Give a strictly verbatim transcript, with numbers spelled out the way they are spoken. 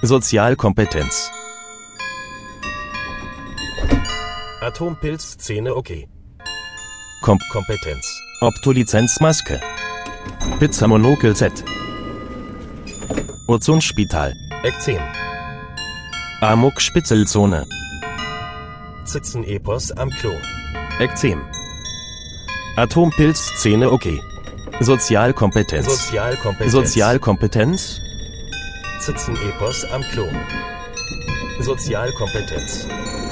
Sozialkompetenz. Atompilz, Zähne okay. Kom Kompetenz. Optolizenzmaske. Pizzamonokel Z. Ozonspital. Ekzem. Amok-Spitzelzone. Zitzen-Epos am Klo. Ekzem. Atompilz, Zähne okay. Sozialkompetenz. Sozialkompetenz. Sozialkompetenz. Zitzen-Epos am Klo. Sozialkompetenz.